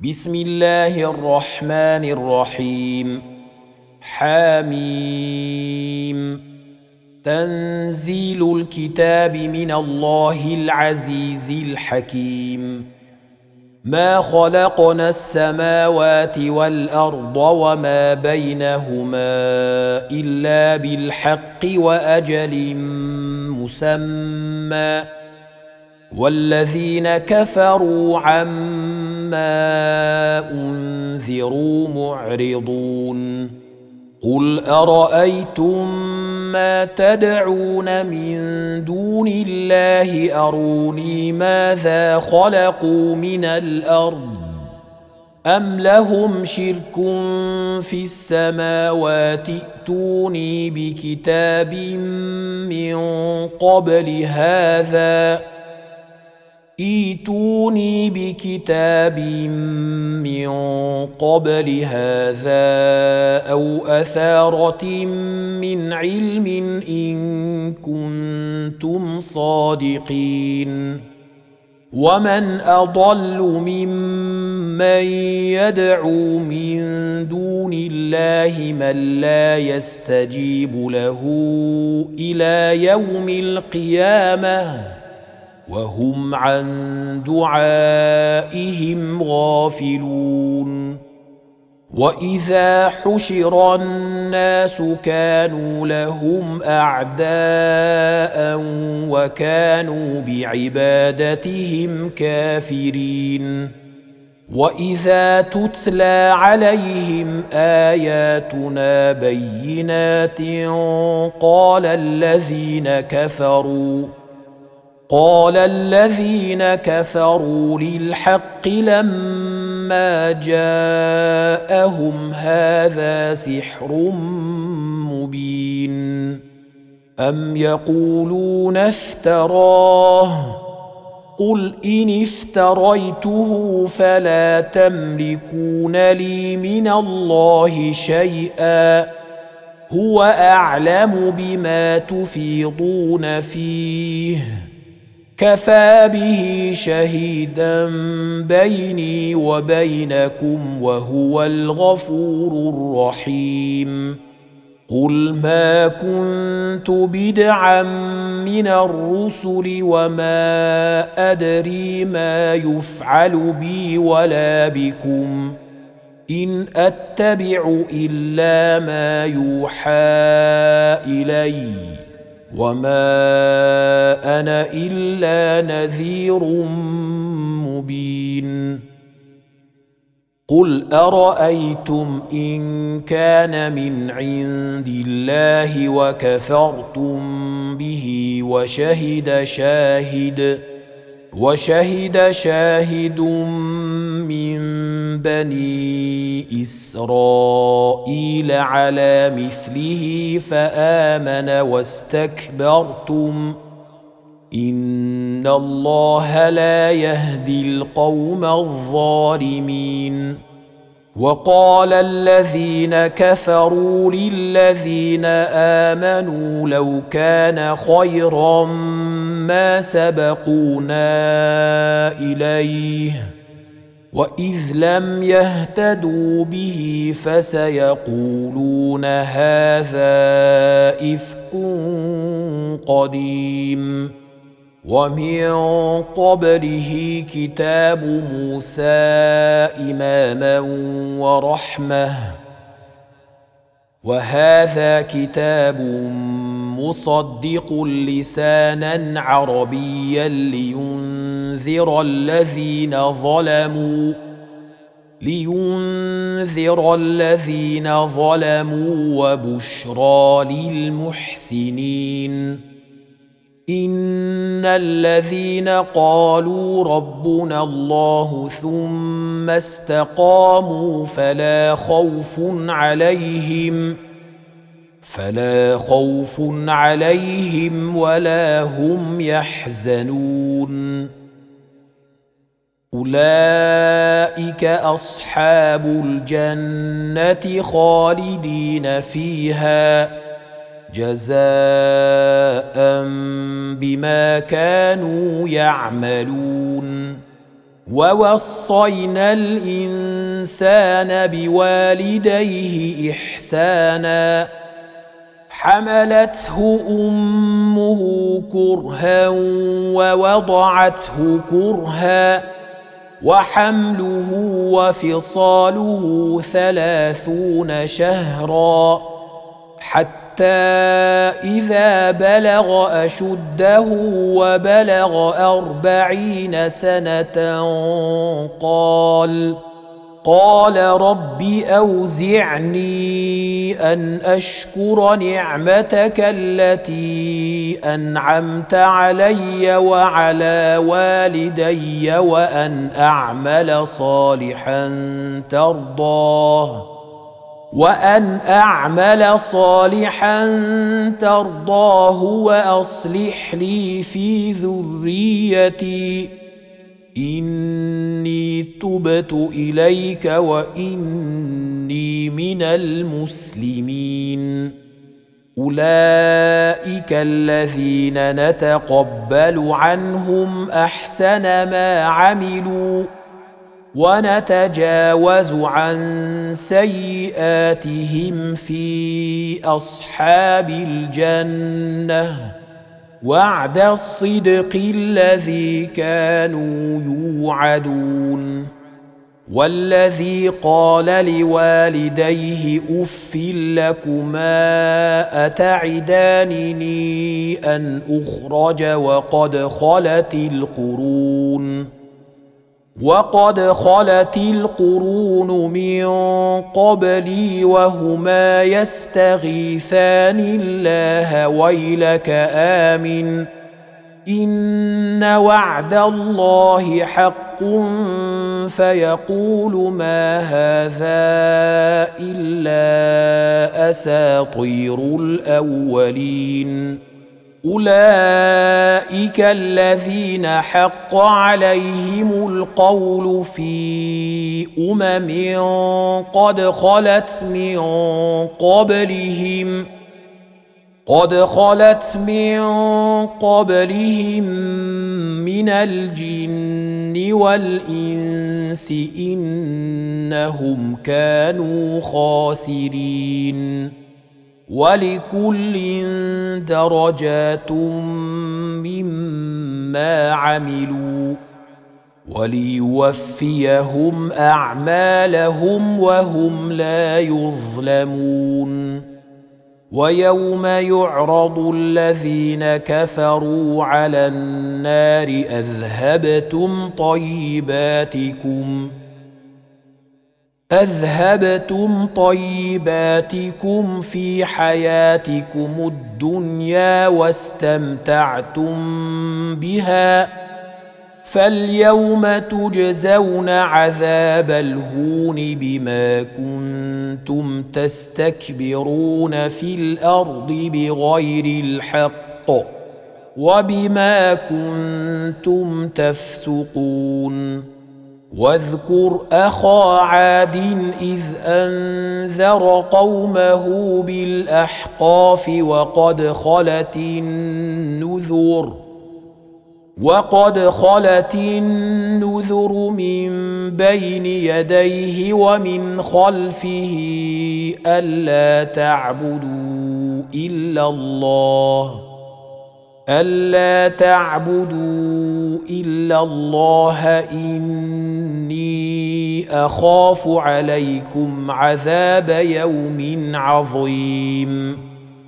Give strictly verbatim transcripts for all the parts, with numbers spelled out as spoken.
بسم الله الرحمن الرحيم. حاميم. تنزيل الكتاب من الله العزيز الحكيم. ما خلقنا السماوات والأرض وما بينهما إلا بالحق وأجل مسمى، والذين كفروا عما أنذروا معرضون. قل أرأيتم ما تدعون من دون الله أروني ماذا خلقوا من الأرض أم لهم شرك في السماوات ائتوني بكتاب من قبل هذا ايتوني بكتاب من قبل هذا أو أثارة من علم إن كنتم صادقين. ومن أضل ممن يدعو من دون الله من لا يستجيب له إلى يوم القيامة وهم عن دعائهم غافلون. وإذا حشر الناس كانوا لهم أعداء وكانوا بعبادتهم كافرين. وإذا تتلى عليهم آياتنا بينات قال الذين كفروا قال الذين كفروا للحق لما جاءهم هذا سحر مبين. أم يقولون افتراه قل إن افتريته فلا تملكون لي من الله شيئا هو أعلم بما تفيضون فيه كفى به شهيدا بيني وبينكم وهو الغفور الرحيم. قل ما كنت بدعا من الرسل وما أدري ما يفعل بي ولا بكم إن أتبع إلا ما يوحى إلي وما أنا إلا نذير مبين. قل أرأيتم إن كان من عند الله وكفرتم به وشهد شاهد وشهد شاهد من بني إسرائيل على مثله فآمن واستكبرتم إن الله لا يهدي القوم الظالمين. وقال الذين كفروا للذين آمنوا لو كان خيرا ما سبقونا إليه وإذ لم يهتدوا به فسيقولون هذا إفك قديم. ومن قبله كتاب موسى إماما ورحمة وهذا كتاب مصدق لسانا عربيا لينذر الذين ظلموا لينذر الذين ظلموا وبشرى للمحسنين. إن الذين قالوا ربنا الله ثم استقاموا فلا خوف عليهم فلا خوف عليهم ولا هم يحزنون. أولئك أصحاب الجنة خالدين فيها جزاء بما كانوا يعملون. ووصينا الإنسان بوالديه إحسانا حملته أمه كرها ووضعته كرها وحمله وفصاله ثلاثون شهرا حتى إذا بلغ أشده وبلغ أربعين سنة قال قال رب أوزعني أن أشكر نعمتك التي أنعمت علي وعلى والدي وأن أعمل صالحا ترضاه وأن أعمل صالحا ترضاه وأصلح لي في ذريتي إني تبت إليك وإني من المسلمين أولئك الذين نتقبل عنهم أحسن ما عملوا ونتجاوز عن سيئاتهم في أصحاب الجنة وعد الصدق الذي كانوا يوعدون والذي قال لوالديه أف لكما أتعدانني أن أخرج وقد خلت القرون وقد خلت القرون من قبلي وهما يستغيثان الله ويلك آمن إن وعد الله حق فيقول ما هذا إلا أساطير الأولين أولئك الذين حق عليهم القول في أمم قد خلت من قبلهم قد خلت من قبلهم من الجن والإنس إنهم كانوا خاسرين ولكل درجات مما عملوا وليوفيهم أعمالهم وهم لا يظلمون ويوم يعرض الذين كفروا على النار أذهبتم طيباتكم أذهبتم طيباتكم في حياتكم الدنيا واستمتعتم بها فاليوم تجزون عذاب الهون بما كنتم تستكبرون في الأرض بغير الحق وبما كنتم تفسقون واذكر أخا عاد إذ أنذر قومه بالأحقاف وقد خلت النذر وقد خلت النذر من بين يديه ومن خلفه ألا تعبدوا إلا الله ألا تعبدوا إلا الله إني أخاف عليكم عذاب يوم عظيم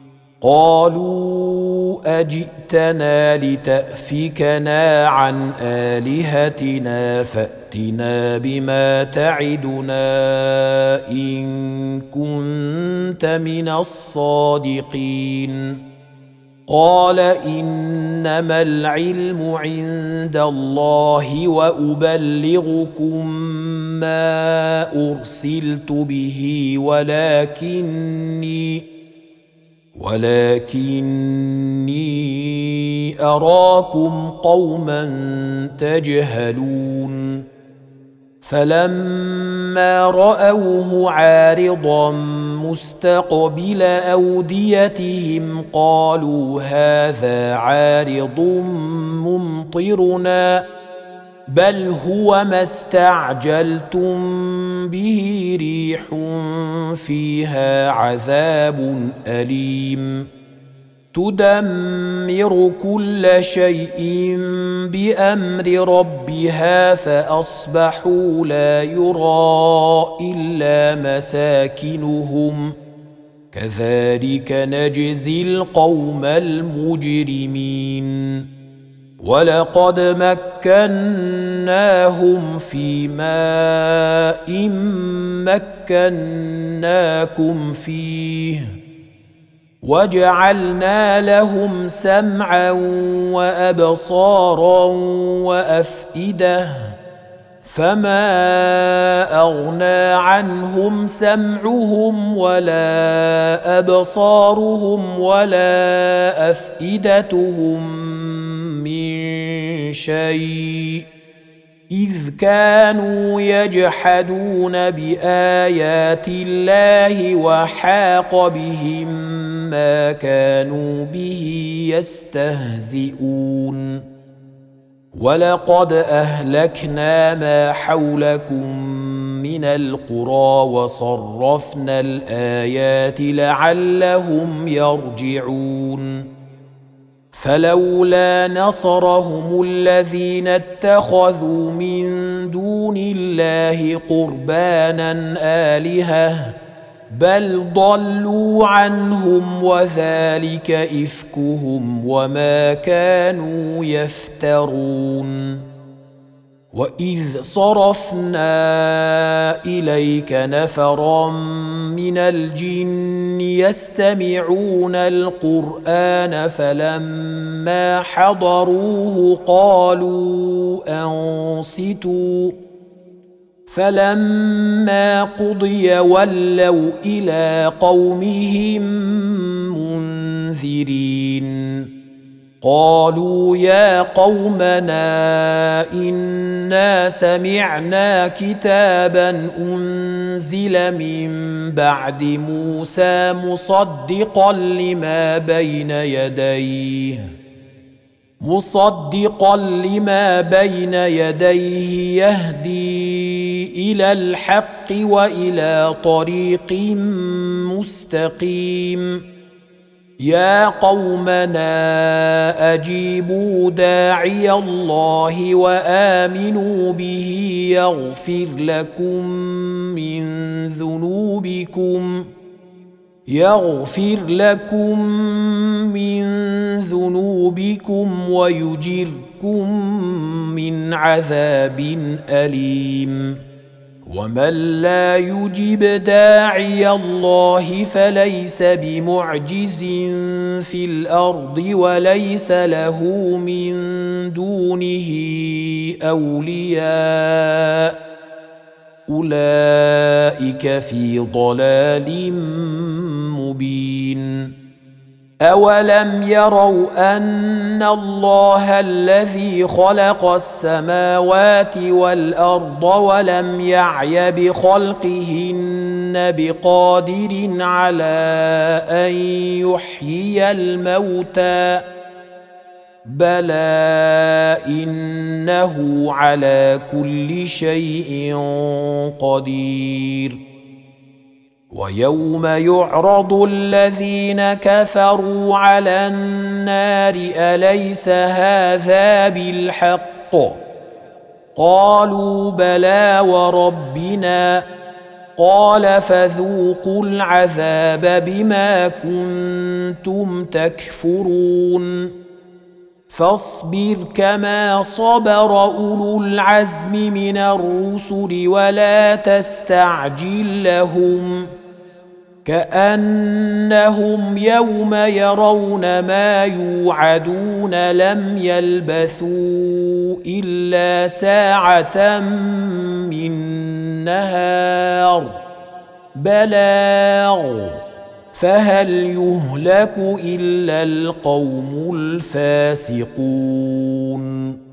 قالوا أجئتنا لتأفكنا عن آلهتنا فأتنا بما تعدنا إن كنت من الصادقين قال إنما العلم عند الله وأبلغكم ما أرسلت به ولكني ولكني أراكم قوما تجهلون فلما رأوه عارضا مستقبل أوديتهم قالوا هذا عارض ممطرنا بل هو ما استعجلتم به ريح فيها عذاب أليم تدمر كل شيء بأمر ربها فأصبحوا لا يرى إلا مساكنهم كذلك نجزي القوم المجرمين ولقد مكناهم في ماء مكناكم فيه وجعلنا لهم سمعا وأبصارا وأفئدة فما أغنى عنهم سمعهم ولا أبصارهم ولا أفئدتهم من شيء إذ كانوا يجحدون بآيات الله وحاق بهم ما كانوا به يستهزئون ولقد أهلكنا ما حولكم من القرى وصرفنا الآيات لعلهم يرجعون فلولا نصرهم الذين اتخذوا من دون الله قربانا آلهة بل ضلوا عنهم وذلك إفكهم وما كانوا يفترون وإذ صرفنا إليك نفرا من الجن يستمعون القرآن فلما حضروه قالوا أنصتوا فلما قضي ولوا إلى قومهم منذرين قالوا يا قومنا إنا سمعنا كتابا أنزل من بعد موسى مصدقا لما بين يديه مصدقا لما بين يديه يهدي إلى الحق وإلى طريق مستقيم يا قومنا أجيبوا داعي الله وآمنوا به يغفر لكم من ذنوبكم يغفر لكم من ذنوبكم ويجركم من عذاب أليم ومن لا يجب داعي الله فليس بمعجز في الأرض وليس له من دونه أولياء أولئك في ضلال مبين أولم يروا أن الله الذي خلق السماوات والأرض ولم يعي بخلقهن بقادر على أن يحيي الموتى بلى إنه على كل شيء قدير ويوم يعرض الذين كفروا على النار أليس هذا بالحق قالوا بلى وربنا قال فذوقوا العذاب بما كنتم تكفرون فاصبر كما صبر أولو العزم من الرسل ولا تستعجل لهم كأنهم يوم يرون ما يوعدون لم يلبثوا إلا ساعة من نهار بلاغ فهل يهلك إلا القوم الفاسقون